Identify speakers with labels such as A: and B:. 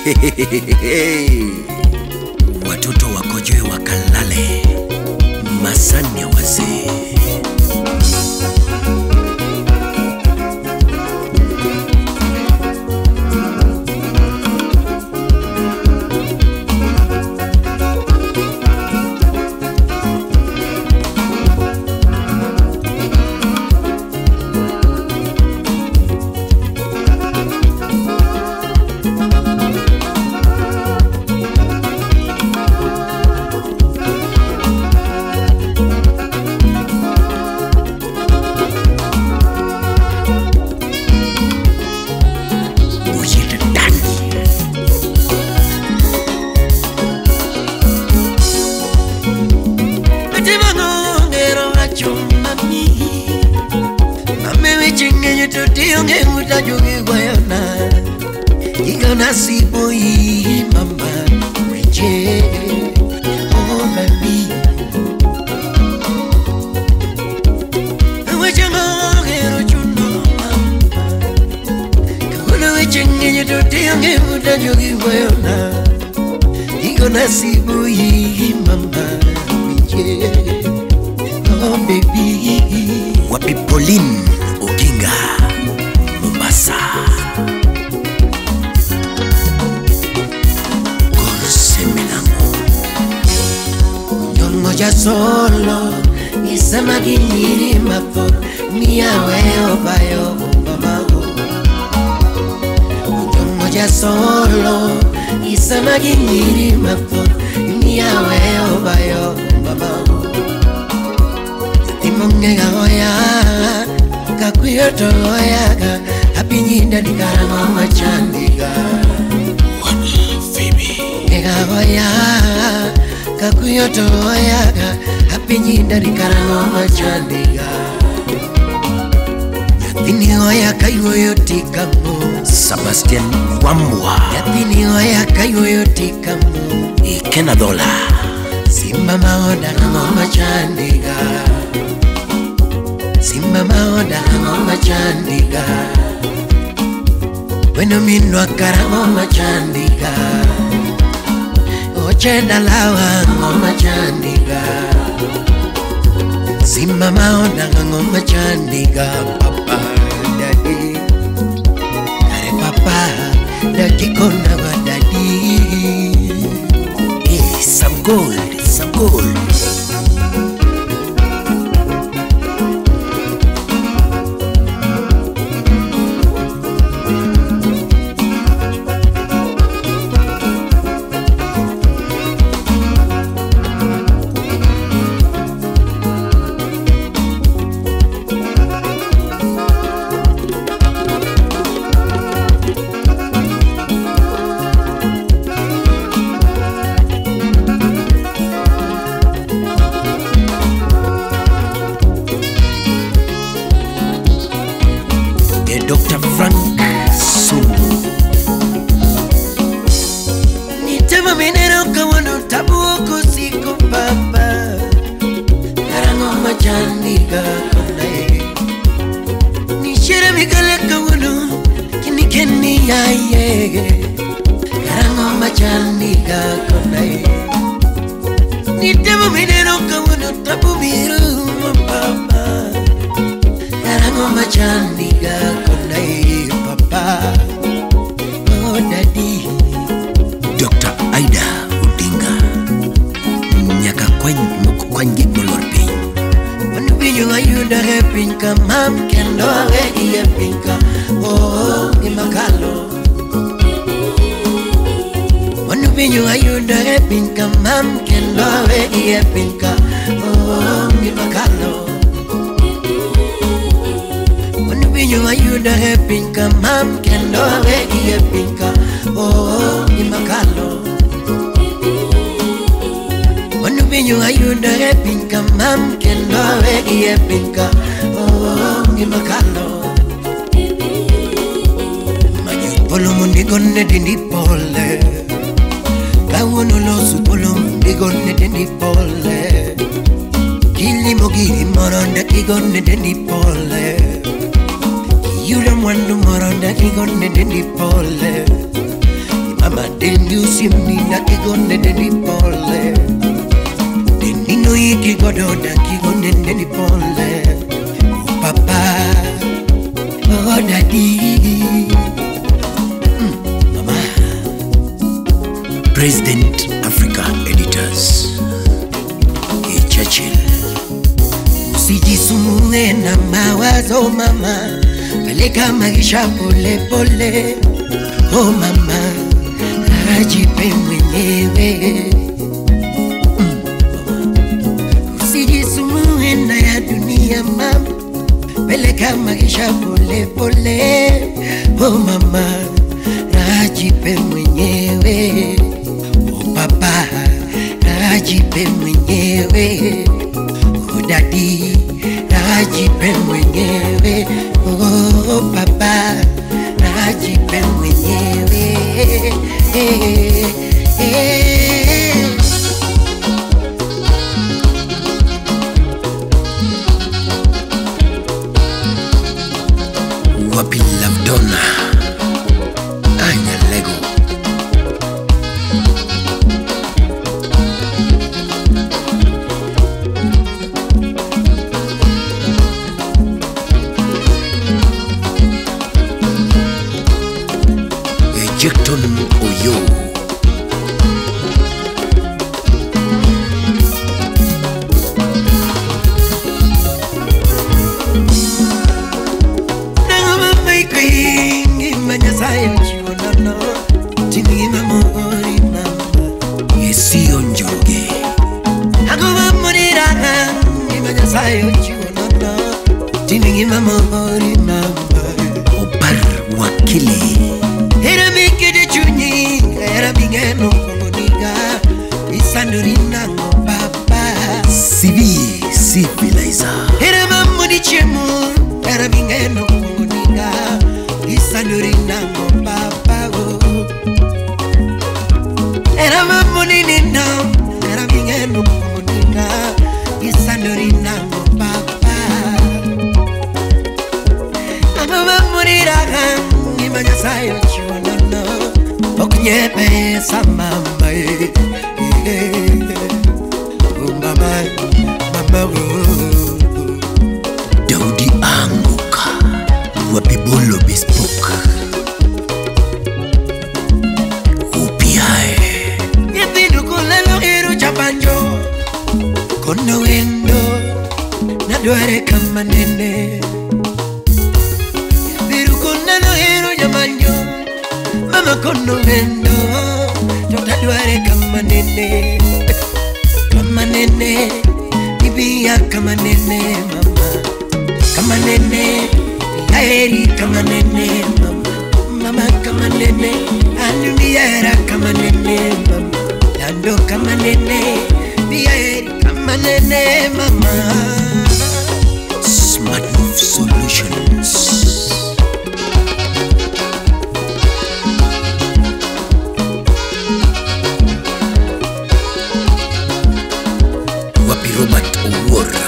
A: Watoto wakojoe wakalale, masani ya wazee. Nasibu hii mama mwenje oh baby wachangongero chuno mama kuna wechengenye tote yange utajogi wayona iko nasibu hii mama mwenje oh baby. Wapi Pauline Oginga Mombasa. Ya solo isama kiniri mapo mia weo bayo mama ya solo isama kiniri mapo mia weo bayo mama timonge gaoya kakuyo toya apinyinda dikarama machandiga Phoebe gaoya kakuyoto yaga apinyinda dikarango machandiga yatini oya kayo tikamo Sebastian Wambua yatini oya kayo tikamo Ikena Dola simba maoda ngo machandiga simba maoda ngo machandiga weno minwa karango machandiga Chenda lawa ngoma chandiga simba maona ngoma chandiga papa daddy kare papa daddy kona wa daddy some gold some gold. Dr. Frank Sumu Nitema minero kawano tabuoko siko papa Karango machandiga konae Nishira mikale kawano kinikeni ya yege Karango machandiga konae Nitema minero kawano tabubiru papa Karango machandiga konae papa oh daddy. Dr. Aida Odinga Nyaka kwenye molorpi Wanu binyo ayuda repinka mam kendo wegi ya pinka oh imakalo Wanu binyo ayuda repinka mam kendo wegi ya pinka oh imakalo Binyo ayuda he pinka mam kendo wegi he pinka oh imakalo Wanu binyo ayuda he pinka mam kendo wegi he pinka oh imakalo Mayu polo mundi gonne dindi pole Kawono lo su polo mundi gonne dindi pole Kili mogiri moronda ki gonne dindi pole You don't want to more on that he gonna didn't pole. Mama denyu simni na kigonne deni pole. Denino iki gododa kigonne deni pole. Papa, oh daddy. Mama. President Africa Editors. Churchill. Usijisumbue na mawazo mama, peleka maisha pole pole. Oh mama, ajipe mwenyewe. Usijisumbue na ya dunia mama, peleka maisha pole pole. Oh mama, ajipe mwenyewe. Oh papa, ajipe mwenyewe. Oh daddy, ajipe mwenyewe. Oh papa, ajipe mwenyewe. Wapi Lavdona Anya Lego. Ejecton Oyo. Nangama maiki ngimanya sayo chionono. Tinima mori mama Yesio njoge. Nangama morira ngimanya sayo chionono. Tinima mori mama Obar wakili. Era mikede chunyi, era bingeno kongoniga. Isandurina ngo papa. Civilizer. Era mamudi chemu, era bingeno kongoniga. Isandurina ngo papa. Era mamudi nina, era bingeno kongoniga. Isandurina ngo papa. Ama mamudi raga, imanya sayo chuno. Okunye pesa mama mama mama Daudi anguka wapibolo bespoke upiae Yepidu kulelo iru chapanjo kono wendo nadware kama nene Yepidu kulelo iru chapanjo Mama kono wendo Totadware kama nene Kama nene Ibia kama nene mama Kama nene Yaeri kama nene mama Mama kama nene Anumiera kama nene mama Lando kama nene Yaeri kama nene mama Smart Move Solutions. Robert O'War